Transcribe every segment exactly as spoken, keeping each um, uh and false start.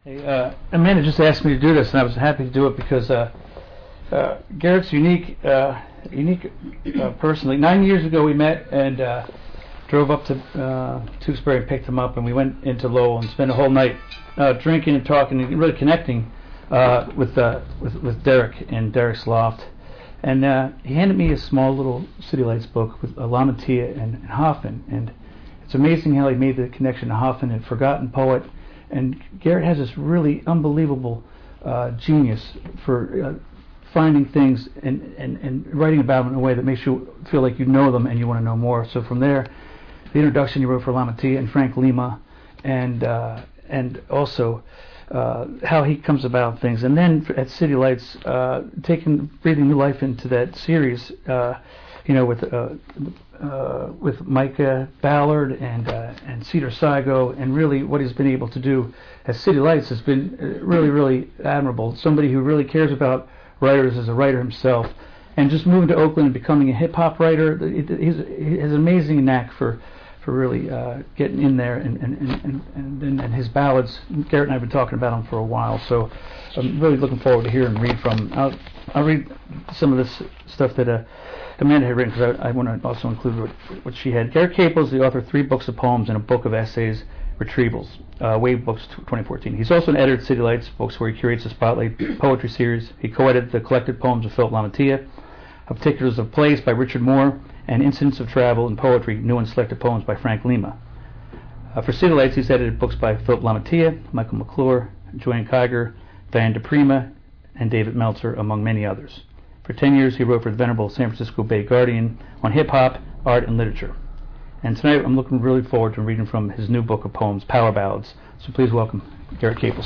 Hey, uh, Amanda just asked me to do this, and I was happy to do it because uh, uh, Garrett's unique, uh, unique uh, personally. Nine years ago we met and uh, drove up to uh, Tewksbury and picked him up, and we went into Lowell and spent a whole night uh, drinking and talking and really connecting uh, with, uh, with with Derek in Derek's loft. And uh, he handed me a small little City Lights book with uh, Lamantia and, and Hoffman, and it's amazing how he made the connection to Hoffman, a forgotten poet. And Garrett has this really unbelievable uh, genius for uh, finding things and, and, and writing about them in a way that makes you feel like you know them and you want to know more. So from there, the introduction you wrote for Lamantia and Frank Lima, and uh, and also uh, how he comes about things. And then at City Lights, uh, taking breathing new life into that series, uh, you know, with uh, uh, with Micah Ballard and uh, and Cedar Sigo, and really what he's been able to do at City Lights has been really, really admirable. Somebody who really cares about writers as a writer himself, and just moving to Oakland and becoming a hip hop writer. He's, he has an amazing knack for for really uh, getting in there, and and, and, and, and and his ballads. Garrett and I have been talking about them for a while, so I'm really looking forward to hearing and read from him. I'll, I'll read some of this stuff that uh, Amanda had written, because I, I want to also include what, what she had. Garrett Capel is the author of three books of poems and a book of essays, Retrievals, uh, Wave Books twenty fourteen. He's also an editor at City Lights Books, where he curates the Spotlight poetry series. He co-edited the collected poems of Philip Lamantia, of Particulars of Place by Richard Moore, and Incidents of Travel and Poetry, New and Selected Poems by Frank Lima. Uh, for City Lights, he's edited books by Philip Lamantia, Michael McClure, Joanne Kiger, Diane DePrima, and David Meltzer, among many others. For ten years, he wrote for the venerable San Francisco Bay Guardian on hip-hop, art, and literature. And tonight, I'm looking really forward to reading from his new book of poems, Power Ballads. So please welcome Garrett Capel.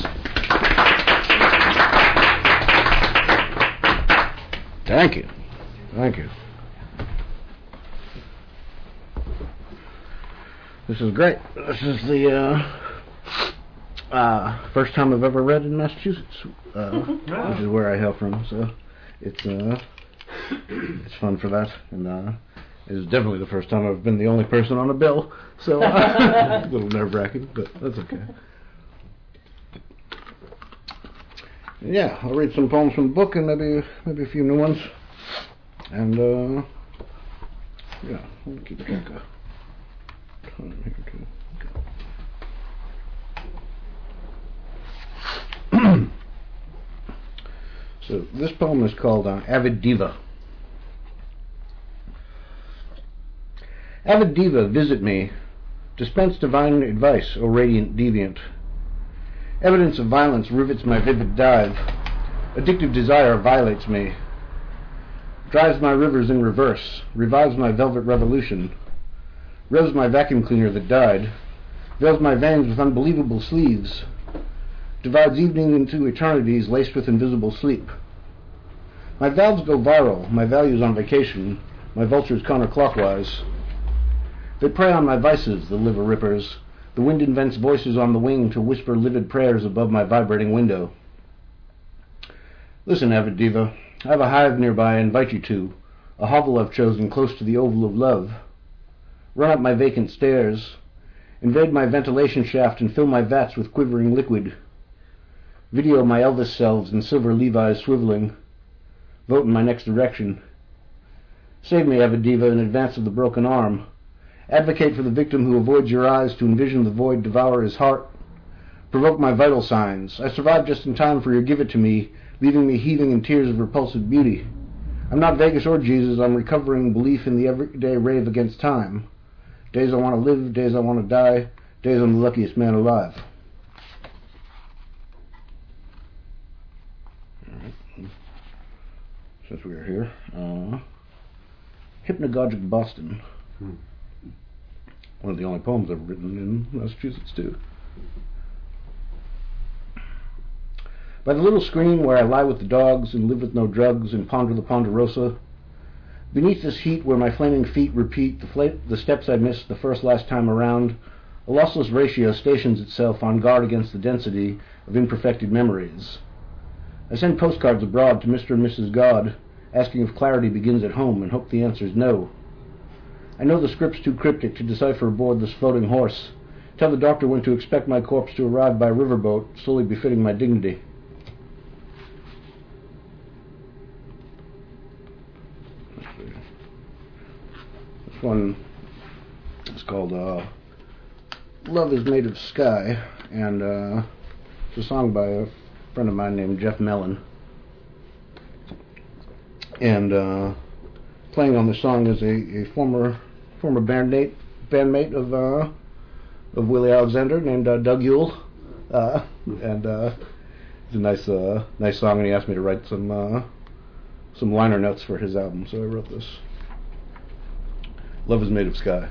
Thank you. Thank you. This is great. This is the uh, uh, first time I've ever read in Massachusetts, uh, wow. which is where I hail from. So it's uh, it's fun for that, and uh, it's definitely the first time I've been the only person on a bill. So uh, a little nerve-wracking, but that's okay. Yeah, I'll read some poems from the book and maybe maybe a few new ones, and uh, yeah, I'll keep track of. Here too. Okay. So this poem is called uh, Avid Diva. Avid Diva, visit me. Dispense divine advice, O radiant deviant. Evidence of violence rivets my vivid dive. Addictive desire violates me. Drives my rivers in reverse. Revives my velvet revolution. Revs my vacuum cleaner that died, veils my veins with unbelievable sleeves, divides evening into eternities laced with invisible sleep. My valves go viral, my values on vacation, my vultures counterclockwise. They prey on my vices, the liver rippers. The wind invents voices on the wing to whisper livid prayers above my vibrating window. Listen, avid diva, I have a hive nearby I invite you to, a hovel I've chosen close to the oval of love. Run up my vacant stairs, invade my ventilation shaft and fill my vats with quivering liquid. Video my Elvis selves in silver Levi's swiveling. Vote in my next direction. Save me, avid diva, in advance of the broken arm. Advocate for the victim who avoids your eyes to envision the void devour his heart. Provoke my vital signs. I survived just in time for your give it to me, leaving me heaving in tears of repulsive beauty. I'm not Vegas or Jesus, I'm recovering belief in the everyday rave against time. Days I want to live, days I want to die, days I'm the luckiest man alive. All right. Since we are here, uh, Hypnagogic Boston. Hmm. One of the only poems I've written in Massachusetts, too. By the little screen where I lie with the dogs and live with no drugs and ponder the Ponderosa, beneath this heat where my flaming feet repeat the, fla- the steps I missed the first last time around, a lossless ratio stations itself on guard against the density of imperfected memories. I send postcards abroad to Mister and Missus God, asking if clarity begins at home, and hope the answer is no. I know the script's too cryptic to decipher aboard this floating horse, Tell the doctor when to expect my corpse to arrive by riverboat, slowly befitting my dignity. This one is called uh, Love is Made of Sky, and uh, it's a song by a friend of mine named Jeff Mellon. And uh, playing on the song is a, a former former bandmate bandmate of uh, of Willie Alexander named uh, Doug Yule, uh, and uh, it's a nice uh, nice song. And he asked me to write some uh, some liner notes for his album, so I wrote this. Love is Made of Sky.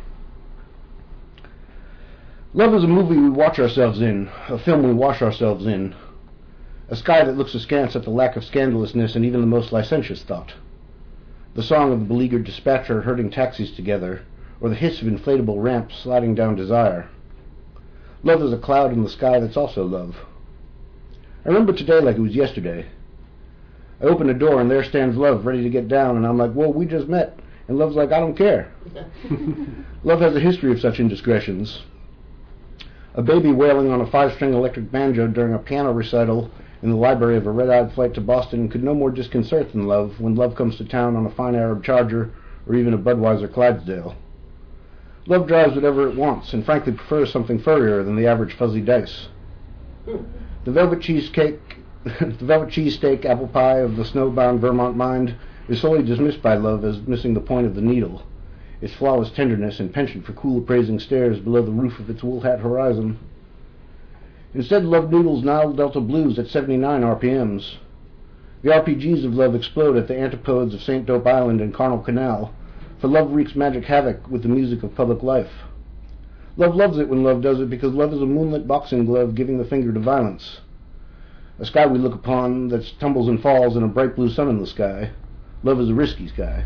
Love is a movie we watch ourselves in, a film we wash ourselves in, a sky that looks askance at the lack of scandalousness and even the most licentious thought. The song of the beleaguered dispatcher herding taxis together, or the hiss of inflatable ramps sliding down desire. Love is a cloud in the sky that's also love. I remember today like it was yesterday. I open the door and there stands Love ready to get down, and I'm like, whoa, we just met. And Love's like, I don't care. Love has a history of such indiscretions. A baby wailing on a five-string electric banjo during a piano recital in the library of a red-eyed flight to Boston could no more disconcert than Love when Love comes to town on a fine Arab Charger or even a Budweiser Clydesdale. Love drives whatever it wants and frankly prefers something furrier than the average fuzzy dice. The velvet cheesecake, the velvet cheesesteak apple pie of the snowbound Vermont mind is solely dismissed by Love as missing the point of the needle, its flawless tenderness and penchant for cool appraising stares below the roof of its wool hat horizon. Instead, Love noodles Nile Delta blues at seventy-nine R P Ms. The R P Gs of Love explode at the antipodes of Saint Dope Island and Carnal Canal, for Love wreaks magic havoc with the music of public life. Love loves it when Love does it because Love is a moonlit boxing glove giving the finger to violence. A sky we look upon that tumbles and falls in a bright blue sun in the sky. Love is a risky sky.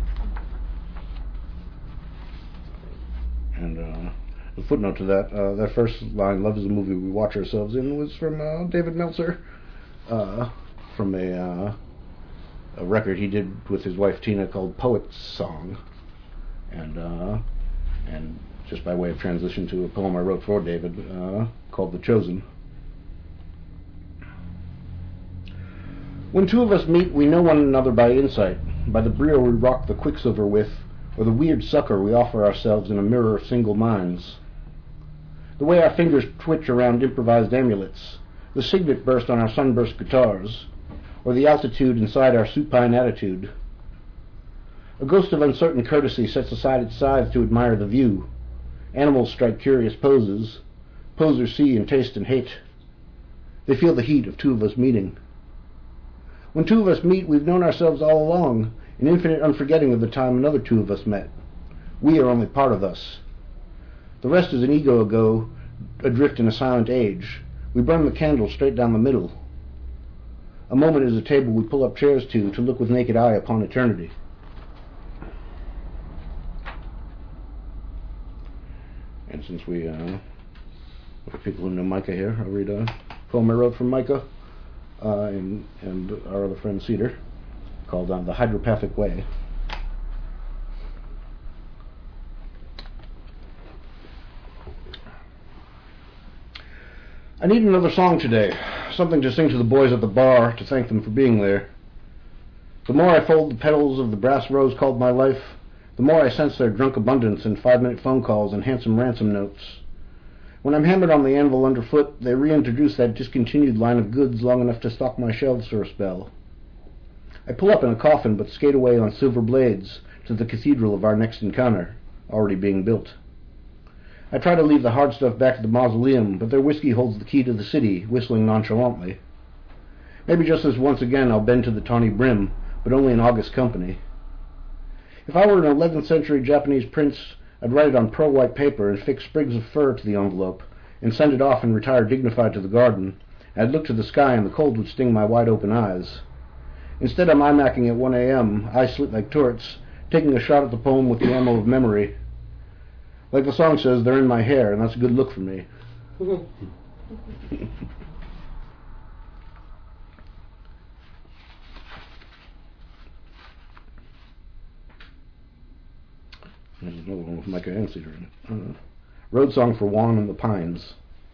And uh, the footnote to that, uh, that first line, Love is a movie we watch ourselves in, was from uh, David Meltzer, uh, from a, uh, a record he did with his wife Tina called Poet's Song. And uh, and just by way of transition to a poem I wrote for David uh, called The Chosen. When two of us meet, we know one another by insight, by the brio we rock the quicksilver with, or the weird succor we offer ourselves in a mirror of single minds. The way our fingers twitch around improvised amulets, the signet burst on our sunburst guitars, or the altitude inside our supine attitude. A ghost of uncertain courtesy sets aside its sides to admire the view. Animals strike curious poses. Posers see and taste and hate. They feel the heat of two of us meeting. When two of us meet, we've known ourselves all along, an infinite unforgetting of the time another two of us met. We are only part of us. The rest is an ego ago, adrift in a silent age. We burn the candle straight down the middle. A moment is a table we pull up chairs to, to look with naked eye upon eternity. And since we, uh, we have people who know Micah here, I'll read a poem I wrote from Micah uh, and, and our other friend Cedar, called uh, The Hydropathic Way. I need another song today, something to sing to the boys at the bar to thank them for being there. The more I fold the petals of the brass rose called my life, the more I sense their drunk abundance in five-minute phone calls and handsome ransom notes. When I'm hammered on the anvil underfoot, they reintroduce that discontinued line of goods long enough to stock my shelves for a spell. I pull up in a coffin but skate away on silver blades to the cathedral of our next encounter, already being built. I try to leave the hard stuff back at the mausoleum, but their whiskey holds the key to the city, whistling nonchalantly. Maybe just this once again I'll bend to the tawny brim, but only in august company. If I were an eleventh century Japanese prince, I'd write it on pearl white paper and fix sprigs of fir to the envelope, and send it off and retire dignified to the garden. I'd look to the sky and the cold would sting my wide open eyes. Instead I'm imacking at one a.m., eyes slit like turrets, taking a shot at the poem with the ammo of memory. Like the song says, they're in my hair, and that's a good look for me. There's another one with Micah and Cedar in it. Uh, Road Song for Juan and the Pines.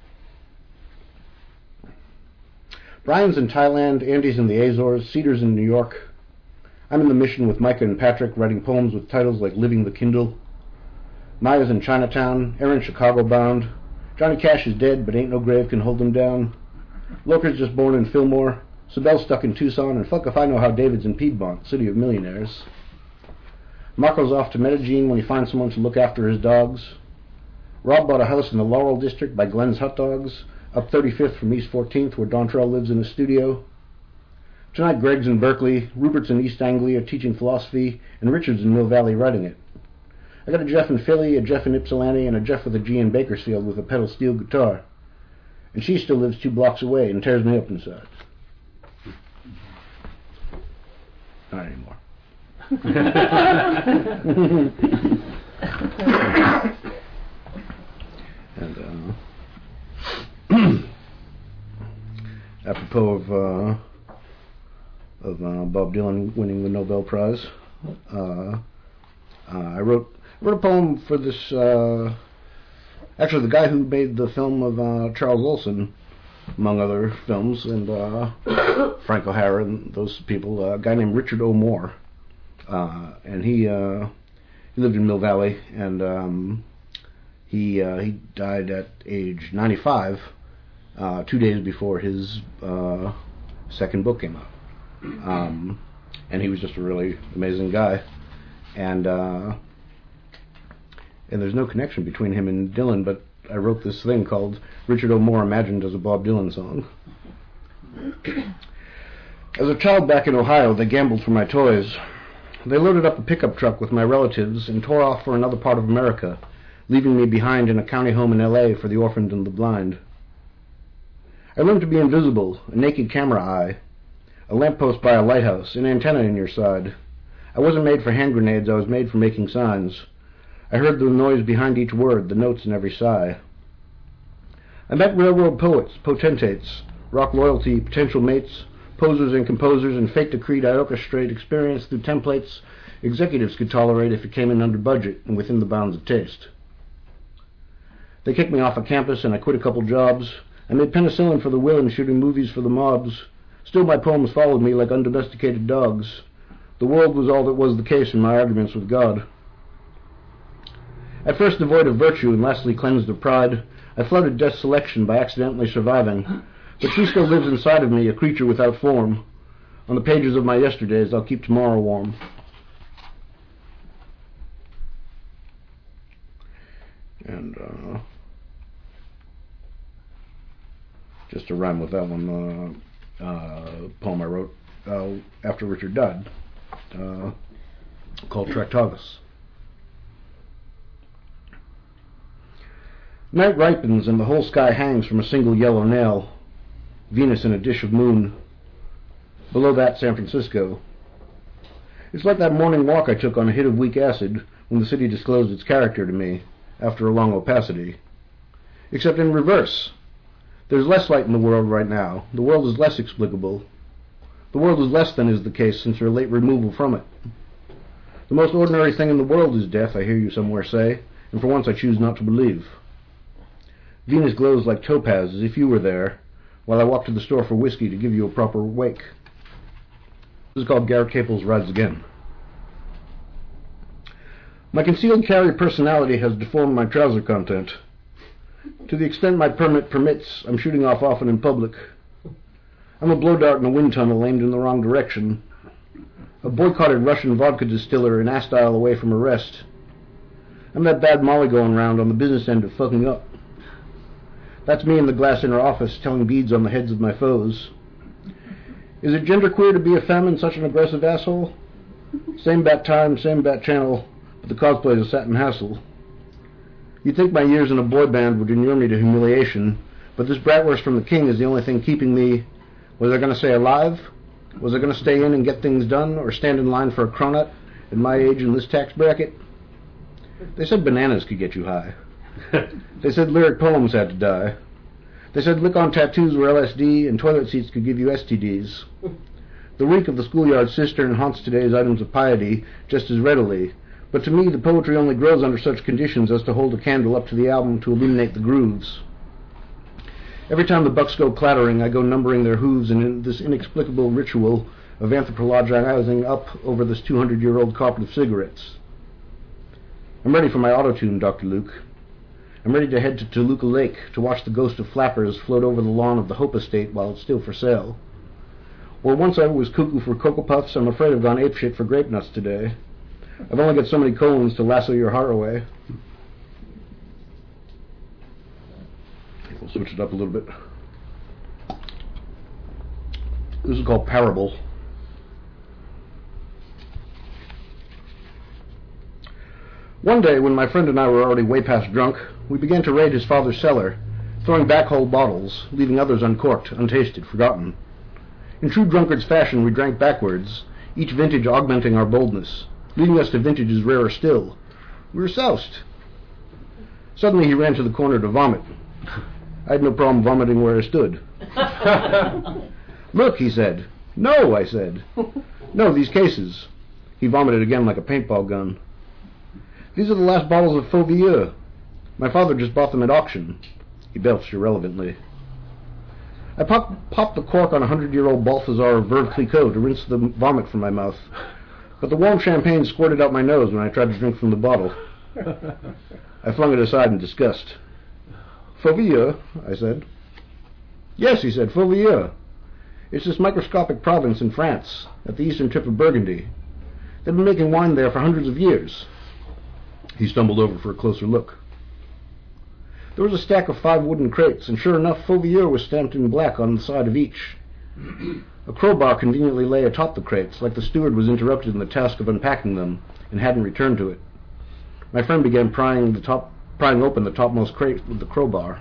Brian's in Thailand, Andy's in the Azores, Cedar's in New York. I'm in the Mission with Micah and Patrick, writing poems with titles like Living the Kindle. Maya's in Chinatown, Aaron Chicago bound. Johnny Cash is dead, but ain't no grave can hold him down. Loker's just born in Fillmore. Sibel's stuck in Tucson, and fuck if I know how David's in Piedmont, city of millionaires. Marco's off to Medellin when he finds someone to look after his dogs. Rob bought a house in the Laurel District by Glenn's Hot Dogs, up thirty-fifth from East fourteenth, where Dontrell lives in his studio. Tonight Greg's in Berkeley, Rupert's in East Anglia teaching philosophy, and Richard's in Mill Valley writing it. I got a Jeff in Philly, a Jeff in Ypsilanti, and a Jeff with a G in Bakersfield with a pedal steel guitar. And she still lives two blocks away and tears me up inside. Not anymore. And uh, apropos of uh, of uh, Bob Dylan winning the Nobel Prize, uh, uh, I wrote wrote a poem for this. Uh, actually, the guy who made the film of uh, Charles Olson, among other films, and uh, Frank O'Hara and those people, uh, a guy named Richard O. Moore, uh, and he uh, he lived in Mill Valley, and um, he uh, he died at age ninety-five, uh, two days before his uh, second book came out, um, and he was just a really amazing guy, and uh, and there's no connection between him and Dylan, but I wrote this thing called Richard O. Moore Imagined as a Bob Dylan Song. As a child back in Ohio, they gambled for my toys. They loaded up a pickup truck with my relatives and tore off for another part of America, leaving me behind in a county home in L A for the orphaned and the blind. I learned to be invisible, a naked camera eye, a lamppost by a lighthouse, an antenna in your side. I wasn't made for hand grenades, I was made for making signs. I heard the noise behind each word, the notes in every sigh. I met railroad poets, potentates, rock loyalty, potential mates, posers and composers, and faked a creed I orchestrate experience through templates executives could tolerate if it came in under budget and within the bounds of taste. They kicked me off of campus and I quit a couple jobs. I made penicillin for the will and shooting movies for the mobs. Still my poems followed me like undomesticated dogs. The world was all that was the case in my arguments with God. At first devoid of virtue and lastly cleansed of pride, I flooded death's selection by accidentally surviving. But she still lives inside of me, a creature without form. On the pages of my yesterdays, I'll keep tomorrow warm. And, uh, just to rhyme with that one, uh, uh, poem I wrote uh, after Richard died, uh, called Tractatus. Night ripens and the whole sky hangs from a single yellow nail. Venus in a dish of moon. Below that, San Francisco. It's like that morning walk I took on a hit of weak acid when the city disclosed its character to me after a long opacity. Except in reverse. There's less light in the world right now. The world is less explicable. The world is less than is the case since your late removal from it. The most ordinary thing in the world is death, I hear you somewhere say, and for once I choose not to believe. Venus glows like topaz as if you were there, while I walk to the store for whiskey to give you a proper wake. This is called Garrett Caples Rides Again. My concealed carry personality has deformed my trouser content. To the extent my permit permits, I'm shooting off often in public. I'm a blow dart in a wind tunnel aimed in the wrong direction. A boycotted Russian vodka distiller an astile away from arrest. I'm that bad Molly going round on the business end of fucking up. That's me in the glass inner office telling beads on the heads of my foes. Is it genderqueer to be a femme and such an aggressive asshole? Same bat time, same bat channel, but the cosplay's a satin hassle. You'd think my years in a boy band would inure me to humiliation, but this bratwurst from the king is the only thing keeping me, was I going to say alive? Was I going to stay in and get things done, or stand in line for a cronut at my age in this tax bracket? They said bananas could get you high. They said lyric poems had to die. They said lick-on tattoos were L S D and toilet seats could give you S T Ds. The reek of the schoolyard cistern haunts today's items of piety just as readily, But to me, the poetry only grows under such conditions as to hold a candle up to the album to illuminate the grooves. Every time the bucks go clattering, I go numbering their hooves in this inexplicable ritual of anthropologizing up over this two hundred year old carpet of cigarettes. I'm ready for my auto-tune, Doctor Luke. I'm ready to head to Toluca Lake to watch the ghost of flappers float over the lawn of the Hope Estate while it's still for sale. Or once I was cuckoo for Cocoa Puffs, I'm afraid I've gone apeshit for grape nuts today. I've only got so many colons to lasso your heart away. We'll switch it up a little bit. This is called Parable. One day, when my friend and I were already way past drunk, we began to raid his father's cellar, throwing back whole bottles, leaving others uncorked, untasted, forgotten. In true drunkard's fashion, we drank backwards, each vintage augmenting our boldness, leading us to vintages rarer still. We were soused. Suddenly he ran to the corner to vomit. I had no problem vomiting where I stood. Look, he said. No, I said. No, these cases. He vomited again like a paintball gun. These are the last bottles of Faux Vieux. My father just bought them at auction. He belched irrelevantly. I pop, popped the cork on a hundred-year-old Balthazar of Veuve Clicquot to rinse the vomit from my mouth, but the warm champagne squirted out my nose when I tried to drink from the bottle. I flung it aside in disgust. Faux Vieux, I said. Yes, he said, Faux Vieux. It's this microscopic province in France, at the eastern tip of Burgundy. They've been making wine there for hundreds of years. He stumbled over for a closer look. There was a stack of five wooden crates, and sure enough, Faux Vieux was stamped in black on the side of each. A crowbar conveniently lay atop the crates, like the steward was interrupted in the task of unpacking them, and hadn't returned to it. My friend began prying the top, prying open the topmost crate with the crowbar.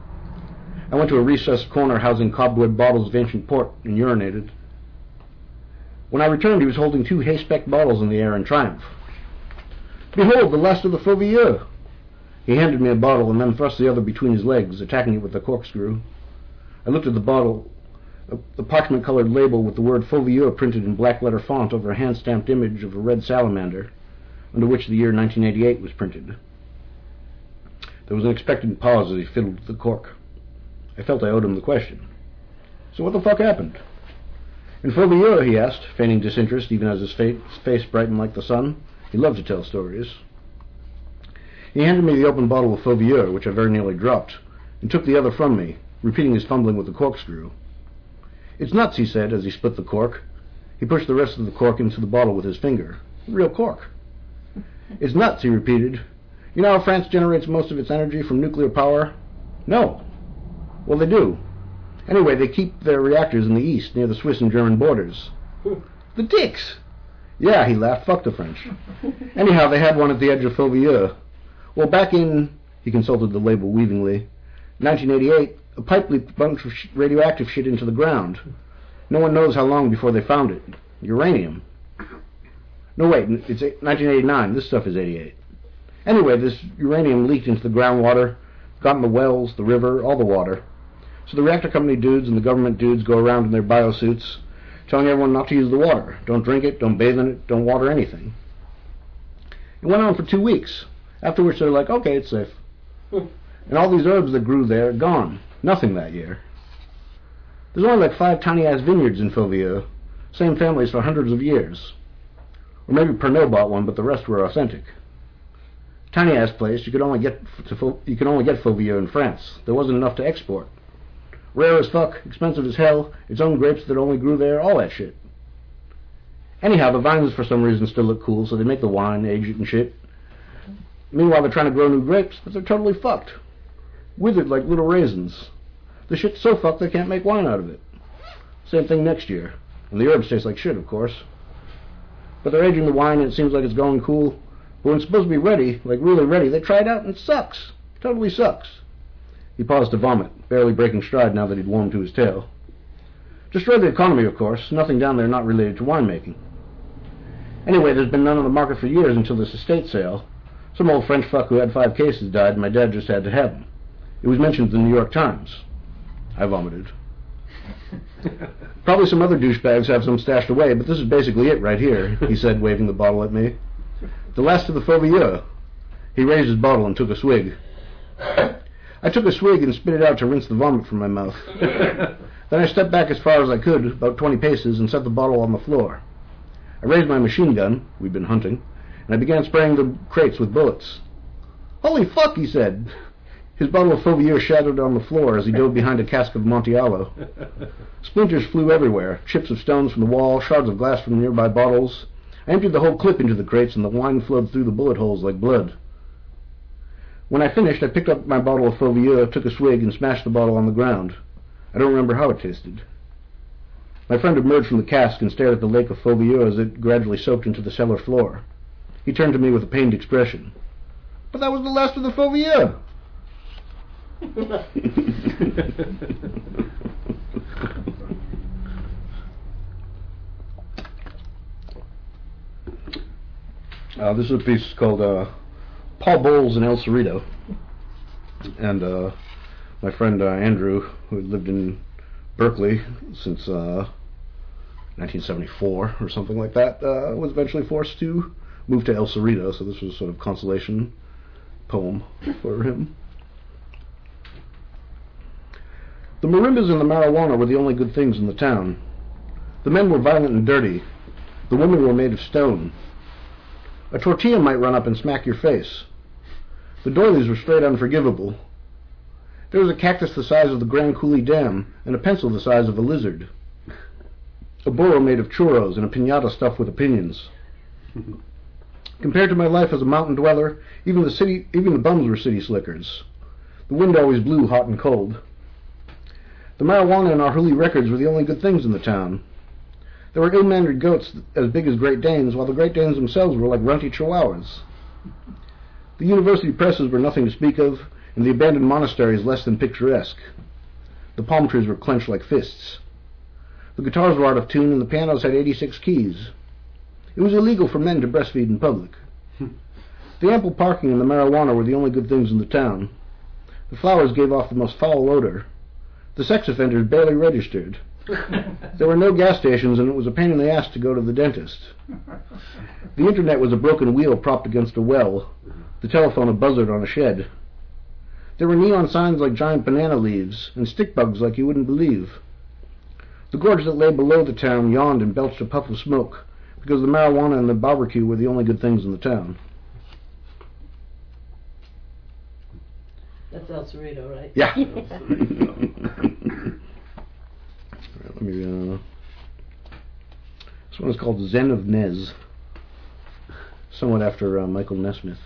I went to a recessed corner housing cobweb bottles of ancient port, and urinated. When I returned, he was holding two hay-specked bottles in the air in triumph. Behold, the last of the Faux Vieux! He handed me a bottle and then thrust the other between his legs, attacking it with the corkscrew. I looked at the bottle, the parchment-colored label with the word Faux Vieux printed in black-letter font over a hand-stamped image of a red salamander, under which the year nineteen eighty-eight was printed. There was an expectant pause as he fiddled with the cork. I felt I owed him the question. So what the fuck happened? In Faux Vieux, he asked, feigning disinterest even as his face brightened like the sun. He loved to tell stories. He handed me the open bottle of Faux Vieux, which I very nearly dropped, and took the other from me, repeating his fumbling with the corkscrew. It's nuts, he said, as he split the cork. He pushed the rest of the cork into the bottle with his finger. Real cork. It's nuts, he repeated. You know how France generates most of its energy from nuclear power? No. Well, they do. Anyway, they keep their reactors in the east, near the Swiss and German borders. The dicks! Yeah, he laughed. Fuck the French. Anyhow, they had one at the edge of Faux Vieux. Well, back in, he consulted the label weavingly, nineteen eighty-eight, a pipe leaked a bunch of sh- radioactive shit into the ground. No one knows how long before they found it. Uranium. No, wait, it's nineteen eighty-nine. This stuff is eighty-eight. Anyway, this uranium leaked into the groundwater, got in the wells, the river, all the water. So the reactor company dudes and the government dudes go around in their biosuits, telling everyone not to use the water. Don't drink it, don't bathe in it, don't water anything. It went on for two weeks, after which they're like, okay, it's safe. And all these herbs that grew there, gone. Nothing that year. There's only like five tiny-ass vineyards in Faux Vieux, same families for hundreds of years. Or maybe Pernod bought one, but the rest were authentic. Tiny-ass place, you could only get to you could only get Faux Vieux in France. There wasn't enough to export. Rare as fuck, expensive as hell, its own grapes that only grew there, all that shit. Anyhow, the vines for some reason still look cool, so they make the wine, age it and shit. Meanwhile, they're trying to grow new grapes, but they're totally fucked. Withered like little raisins. The shit's so fucked they can't make wine out of it. Same thing next year. And the herbs taste like shit, of course. But they're aging the wine and it seems like it's going cool. But when it's supposed to be ready, like really ready, they try it out and it sucks. Totally sucks. He paused to vomit, barely breaking stride now that he'd warmed to his tail. Destroyed the economy, of course. Nothing down there not related to winemaking. Anyway, there's been none on the market for years until this estate sale. Some old French fuck who had five cases died, and my dad just had to have them. It was mentioned in the New York Times. I vomited. Probably some other douchebags have some stashed away, but this is basically it right here, he said, waving the bottle at me. The last of the Fauvieux. He raised his bottle and took a swig. I took a swig and spit it out to rinse the vomit from my mouth. Then I stepped back as far as I could, about twenty paces, and set the bottle on the floor. I raised my machine gun, we'd been hunting, and I began spraying the crates with bullets. "Holy fuck," he said. His bottle of Fauvieux shattered on the floor as he dove behind a cask of Monticello. Splinters flew everywhere, chips of stones from the wall, shards of glass from nearby bottles. I emptied the whole clip into the crates, and the wine flowed through the bullet holes like blood. When I finished, I picked up my bottle of Fauvieux, took a swig, and smashed the bottle on the ground. I don't remember how it tasted. My friend emerged from the cask and stared at the lake of Fauvieux as it gradually soaked into the cellar floor. He turned to me with a pained expression. "But that was the last of the Fauvieux!" uh, this is a piece called uh, Paul Bowles and El Cerrito. And uh, my friend uh, Andrew, who had lived in Berkeley since uh, nineteen seventy-four or something like that, uh, was eventually forced to move to El Cerrito, so this was a sort of consolation poem for him. The marimbas and the marijuana were the only good things in the town. The men were violent and dirty. The women were made of stone. A tortilla might run up and smack your face. The doilies were straight unforgivable. There was a cactus the size of the Grand Coulee Dam, and a pencil the size of a lizard. A burro made of churros, and a piñata stuffed with opinions. Compared to my life as a mountain dweller, even the city, even the bums were city slickers. The wind always blew hot and cold. The marijuana and our Huli records were the only good things in the town. There were ill-mannered goats as big as Great Danes, while the Great Danes themselves were like runty chihuahuas. The university presses were nothing to speak of, and the abandoned monasteries less than picturesque. The palm trees were clenched like fists. The guitars were out of tune, and the pianos had eighty-six keys. It was illegal for men to breastfeed in public. The ample parking and the marijuana were the only good things in the town. The flowers gave off the most foul odor. The sex offenders barely registered. There were no gas stations, and it was a pain in the ass to go to the dentist. The internet was a broken wheel propped against a well, the telephone a buzzard on a shed. There were neon signs like giant banana leaves, and stick bugs like you wouldn't believe. The gorge that lay below the town yawned and belched a puff of smoke, because the marijuana and the barbecue were the only good things in the town. That's El Cerrito, right? Yeah. Let me, uh, this one is called Zen of Nez, somewhat after uh, Michael Nesmith.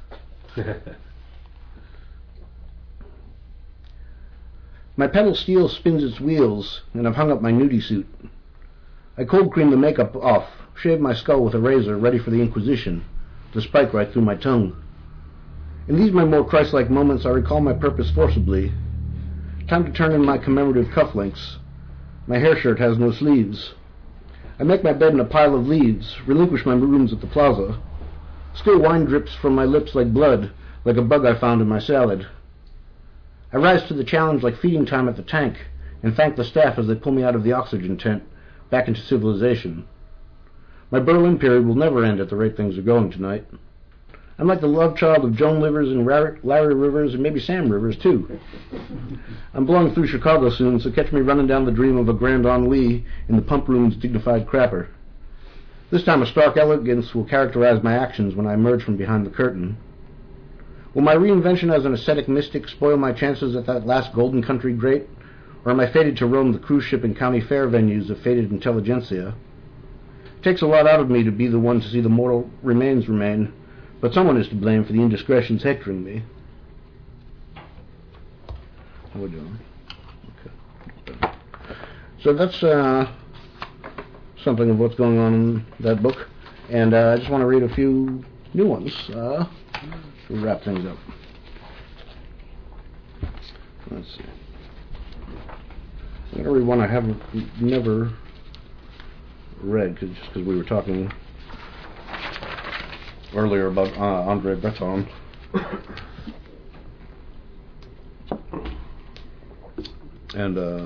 My pedal steel spins its wheels, and I've hung up my nudie suit. I cold cream the makeup off, shave my skull with a razor, ready for the Inquisition, to spike right through my tongue. In these my more Christ-like moments, I recall my purpose forcibly. Time to turn in my commemorative cufflinks. My hair shirt has no sleeves. I make my bed in a pile of leaves, relinquish my rooms at the plaza. Still wine drips from my lips like blood, like a bug I found in my salad. I rise to the challenge like feeding time at the tank, and thank the staff as they pull me out of the oxygen tent, back into civilization. My Berlin period will never end at the rate things are going tonight. I'm like the love child of Joan Rivers and Larry Rivers and maybe Sam Rivers, too. I'm blowing through Chicago soon, so catch me running down the dream of a grand ennui in the pump room's dignified crapper. This time a stark elegance will characterize my actions when I emerge from behind the curtain. Will my reinvention as an ascetic mystic spoil my chances at that last golden country great, or am I fated to roam the cruise ship and county fair venues of fated intelligentsia? It takes a lot out of me to be the one to see the mortal remains remain, but someone is to blame for the indiscretions hectoring me. How are we doing? Okay. So that's uh, something of what's going on in that book, and uh, I just want to read a few new ones uh, to wrap things up. Let's see. I'm going to read one I haven't never read, cause, just because we were talking earlier about uh, Andre Breton. And uh,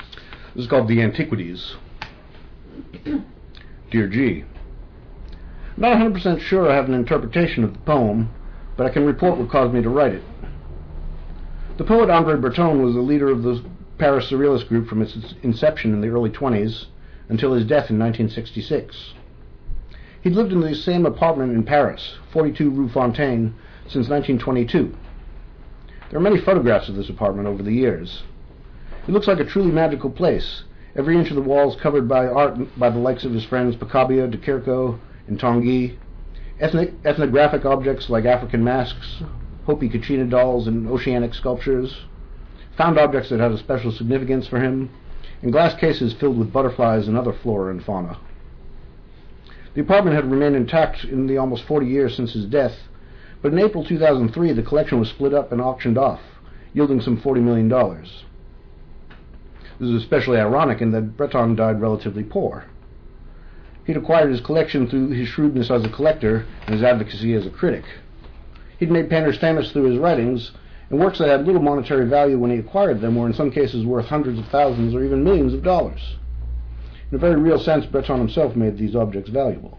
this is called The Antiquities. Dear G, I'm not one hundred percent sure I have an interpretation of the poem, but I can report what caused me to write it. The poet André Breton was the leader of the Paris Surrealist group from its inception in the early twenties until his death in nineteen sixty-six. He'd lived in the same apartment in Paris, forty-two Rue Fontaine, since nineteen twenty-two. There are many photographs of this apartment over the years. It looks like a truly magical place, every inch of the walls covered by art by the likes of his friends Paccabbia, de Kirko, and Tanguy, ethnic, ethnographic objects like African masks, Hopi Kachina dolls, and oceanic sculptures, found objects that had a special significance for him, and glass cases filled with butterflies and other flora and fauna. The apartment had remained intact in the almost forty years since his death, but in April two thousand three the collection was split up and auctioned off, yielding some forty million dollars. This is especially ironic in that Breton died relatively poor. He'd acquired his collection through his shrewdness as a collector and his advocacy as a critic. He'd made painters famous through his writings, and works that had little monetary value when he acquired them were in some cases worth hundreds of thousands or even millions of dollars. In a very real sense, Breton himself made these objects valuable.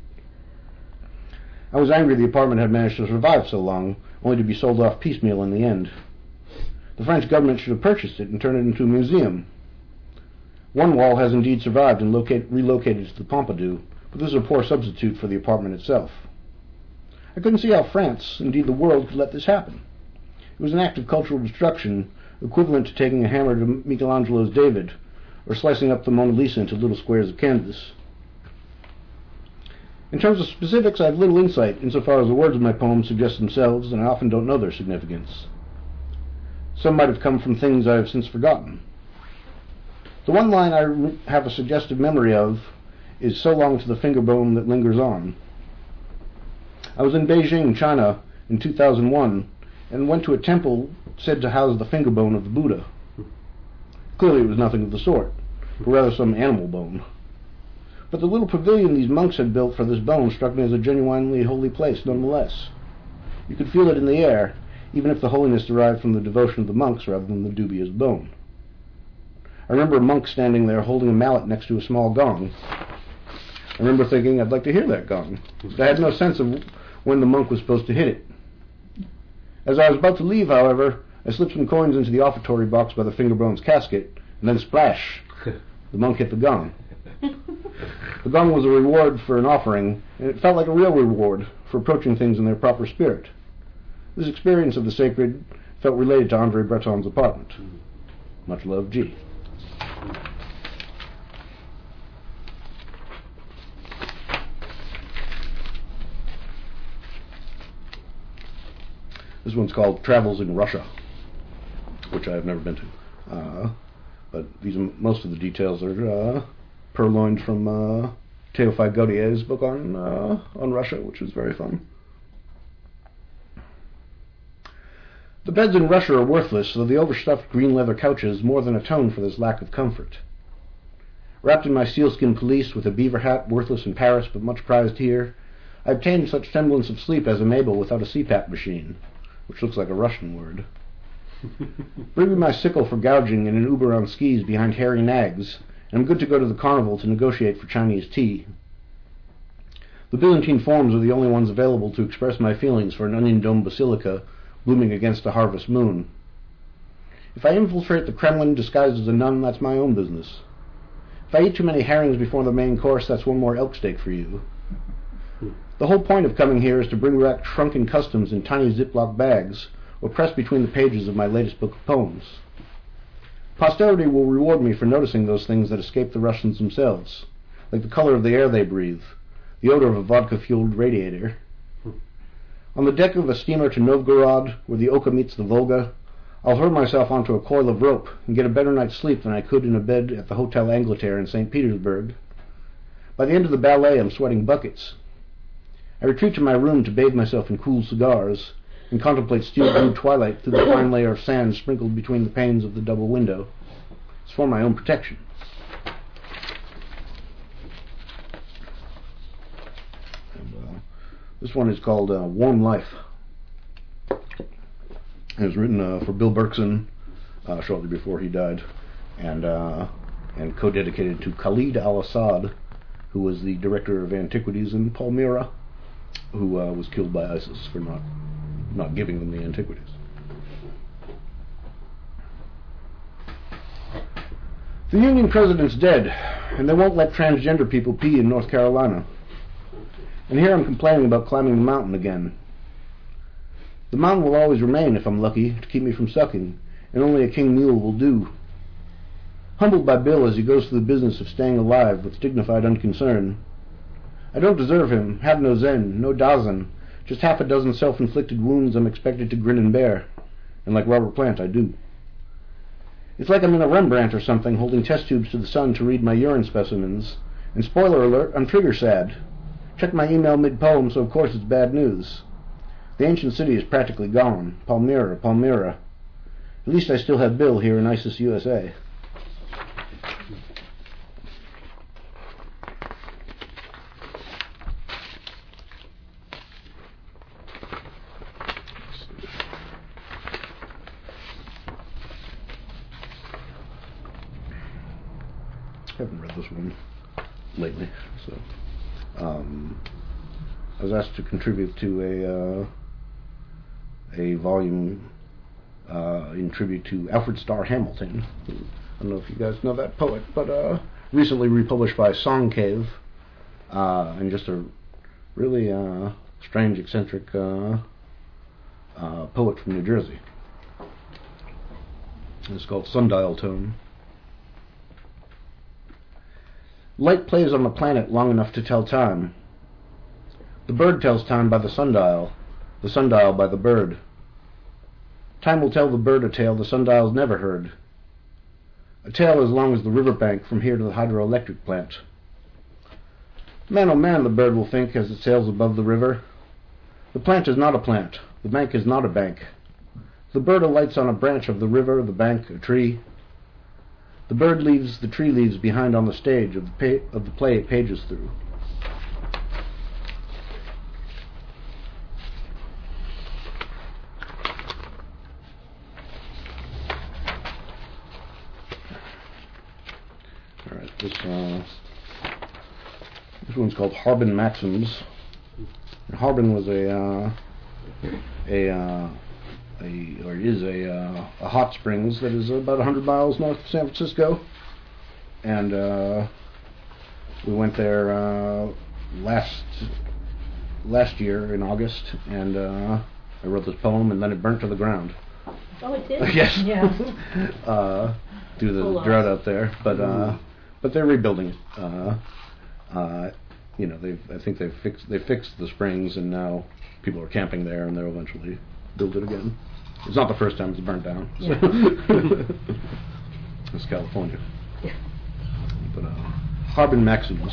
I was angry the apartment had managed to survive so long, only to be sold off piecemeal in the end. The French government should have purchased it and turned it into a museum. One wall has indeed survived and locate, relocated to the Pompidou, but this is a poor substitute for the apartment itself. I couldn't see how France, indeed the world, could let this happen. It was an act of cultural destruction, equivalent to taking a hammer to Michelangelo's David, or slicing up the Mona Lisa into little squares of canvas. In terms of specifics, I have little insight, insofar as the words of my poem suggest themselves, and I often don't know their significance. Some might have come from things I have since forgotten. The one line I have a suggestive memory of is "So long to the finger bone that lingers on." I was in Beijing, China, in two thousand one, and went to a temple said to house the finger bone of the Buddha. Clearly it was nothing of the sort, but rather some animal bone. But the little pavilion these monks had built for this bone struck me as a genuinely holy place nonetheless. You could feel it in the air, even if the holiness derived from the devotion of the monks rather than the dubious bone. I remember a monk standing there holding a mallet next to a small gong. I remember thinking, I'd like to hear that gong. But I had no sense of when the monk was supposed to hit it. As I was about to leave, however, I slipped some coins into the offertory box by the finger bone's casket, and then splash, the monk hit the gong. The gong was a reward for an offering, and it felt like a real reward for approaching things in their proper spirit. This experience of the sacred felt related to André Breton's apartment. Much love, G. This one's called Travels in Russia, which I have never been to. Uh, but these are, most of the details are uh, purloined from uh, Théophile Gaudier's book on uh, on Russia, which is very fun. The beds in Russia are worthless, though the overstuffed green leather couches more than atone for this lack of comfort. Wrapped in my sealskin pelisse with a beaver hat, worthless in Paris but much prized here, I obtained such semblance of sleep as a Mabel without a C PAP machine, which looks like a Russian word. Bring me my sickle for gouging and an Uber on skis behind hairy nags, and I'm good to go to the carnival to negotiate for Chinese tea. The Byzantine forms are the only ones available to express my feelings for an onion-domed basilica blooming against a harvest moon. If I infiltrate the Kremlin disguised as a nun, that's my own business. If I eat too many herrings before the main course, that's one more elk steak for you. The whole point of coming here is to bring back shrunken customs in tiny Ziploc bags, or pressed between the pages of my latest book of poems. Posterity will reward me for noticing those things that escape the Russians themselves, like the color of the air they breathe, the odor of a vodka-fueled radiator. On the deck of a steamer to Novgorod, where the Oka meets the Volga, I'll hurl myself onto a coil of rope and get a better night's sleep than I could in a bed at the Hotel Angleterre in Saint Petersburg. By the end of the ballet, I'm sweating buckets. I retreat to my room to bathe myself in cool cigars and contemplate steel-blue twilight through the fine layer of sand sprinkled between the panes of the double window. It's for my own protection. And, uh, this one is called uh, Warm Life. It was written uh, for Bill Berkson uh, shortly before he died, and uh, and co-dedicated to Khalid al-Assad, who was the director of antiquities in Palmyra, who uh, was killed by ISIS for not not giving them the antiquities. The Union president's dead, and they won't let transgender people pee in North Carolina. And here I'm complaining about climbing the mountain again. The mountain will always remain, if I'm lucky, to keep me from sucking, and only a king mule will do. Humbled by Bill as he goes through the business of staying alive with dignified unconcern. I don't deserve him, have no zen, no dazen, just half a dozen self-inflicted wounds I'm expected to grin and bear. And like Robert Plant, I do. It's like I'm in a Rembrandt or something, holding test tubes to the sun to read my urine specimens. And spoiler alert, I'm trigger sad. Check my email mid-poem, so of course it's bad news. The ancient city is practically gone. Palmyra, Palmyra. At least I still have Bill here in ISIS U S A. I haven't read this one lately, so um, I was asked to contribute to a uh, a volume uh, in tribute to Alfred Starr Hamilton. Who, I don't know if you guys know that poet, but uh, recently republished by Song Cave, uh, and just a really uh, strange, eccentric uh, uh, poet from New Jersey. It's called Sundial Tone. Light plays on the planet long enough to tell time. The bird tells time by the sundial, the sundial by the bird. Time will tell the bird a tale the sundial's never heard. A tale as long as the riverbank from here to the hydroelectric plant. Man, oh man, the bird will think as it sails above the river. The plant is not a plant, the bank is not a bank. The bird alights on a branch of the river, the bank, a tree. The bird leaves the tree leaves behind on the stage of the, pa- of the play it pages through. All right, this uh, this one's called Harbin Maxims. And Harbin was a uh, a uh, A, or is a, uh, a hot springs that is about one hundred miles north of San Francisco, and uh, we went there uh, last last year in August, and uh, I wrote this poem, and then it burnt to the ground. Oh, it did? Yes. Yeah. uh, due to the Full drought loss. out there, but uh, but they're rebuilding it. Uh, uh, you know, they've I think they've fixed they fixed the springs, and now people are camping there, and they'll eventually build it again. It's not the first time it's burnt down. So. Yeah. It's California. Yeah. But uh, Harbin Maxims.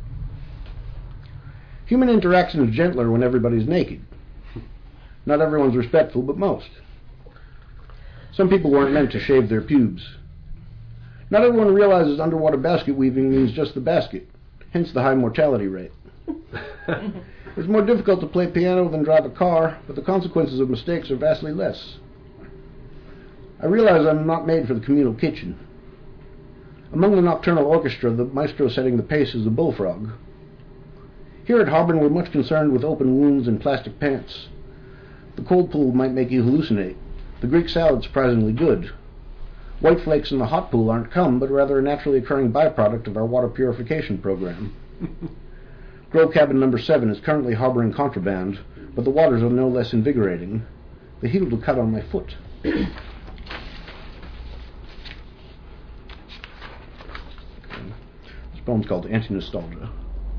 Human interaction is gentler when everybody's naked. Not everyone's respectful, but most. Some people weren't meant to shave their pubes. Not everyone realizes underwater basket weaving means just the basket, hence the high mortality rate. It's more difficult to play piano than drive a car, but the consequences of mistakes are vastly less. I realize I'm not made for the communal kitchen. Among the nocturnal orchestra, the maestro setting the pace is the bullfrog. Here at Harbin, we're much concerned with open wounds and plastic pants. The cold pool might make you hallucinate. The Greek salad's surprisingly good. White flakes in the hot pool aren't cum, but rather a naturally occurring byproduct of our water purification program. Grove Cabin number seven is currently harboring contraband, but the waters are no less invigorating. The heat will cut on my foot. Okay. This poem's called Anti-Nostalgia.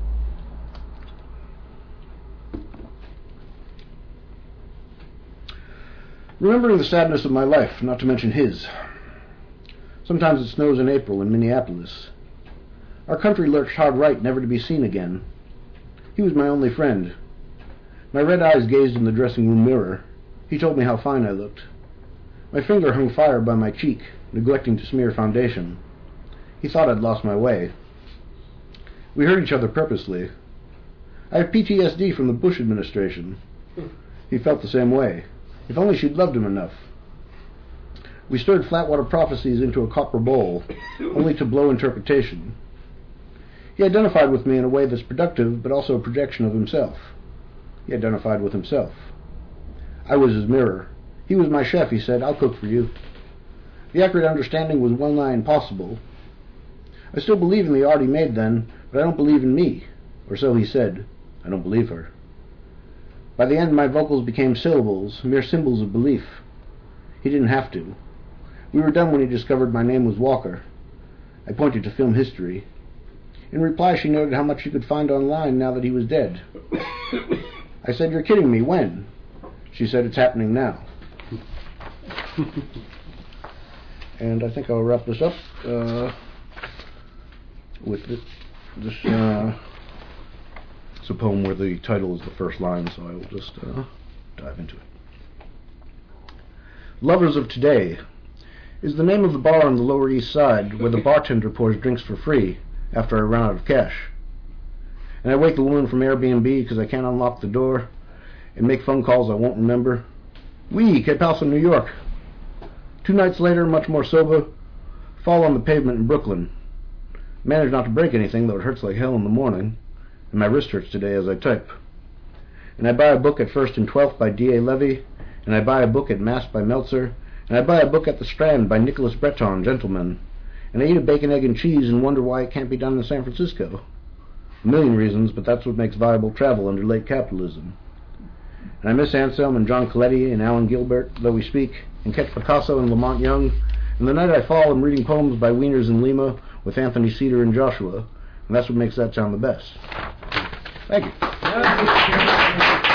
Remembering the sadness of my life, not to mention his. Sometimes it snows in April in Minneapolis. Our country lurched hard right, never to be seen again. He was my only friend. My red eyes gazed in the dressing room mirror. He told me how fine I looked. My finger hung fire by my cheek, neglecting to smear foundation. He thought I'd lost my way. We hurt each other purposely. I have P T S D from the Bush administration. He felt the same way. If only she'd loved him enough. We stirred Flatwater prophecies into a copper bowl, only to blow interpretation. He identified with me in a way that's productive, but also a projection of himself. He identified with himself. I was his mirror. He was my chef, he said. I'll cook for you. The accurate understanding was well nigh impossible. I still believe in the art he made then, but I don't believe in me. Or so he said. I don't believe her. By the end, my vocals became syllables, mere symbols of belief. He didn't have to. We were done when he discovered my name was Walker. I pointed to film history. In reply, she noted how much she could find online now that he was dead. I said, "You're kidding me. When?" She said, "It's happening now." And I think I'll wrap this up uh, with this. this uh, it's a poem where the title is the first line, so I will just uh, dive into it. Lovers of Today is the name of the bar on the Lower East Side where the bartender pours drinks for free after I run out of cash. And I wake the woman from Airbnb because I can't unlock the door and make phone calls I won't remember. Oui, que passe in New York. Two nights later, much more sober, fall on the pavement in Brooklyn. Manage not to break anything, though it hurts like hell in the morning, and my wrist hurts today as I type. And I buy a book at First and Twelfth by D A Levy, and I buy a book at Mass by Meltzer, and I buy a book at The Strand by Nicholas Breton, Gentleman, and I eat a bacon, egg, and cheese and wonder why it can't be done in San Francisco. A million reasons, but that's what makes viable travel under late capitalism. And I miss Anselm and John Coletti and Alan Gilbert, though we speak, and catch Picasso and Lamont Young, and the night I fall I'm reading poems by Wieners in Lima with Anthony Cedar and Joshua, and that's what makes that sound the best. Thank you.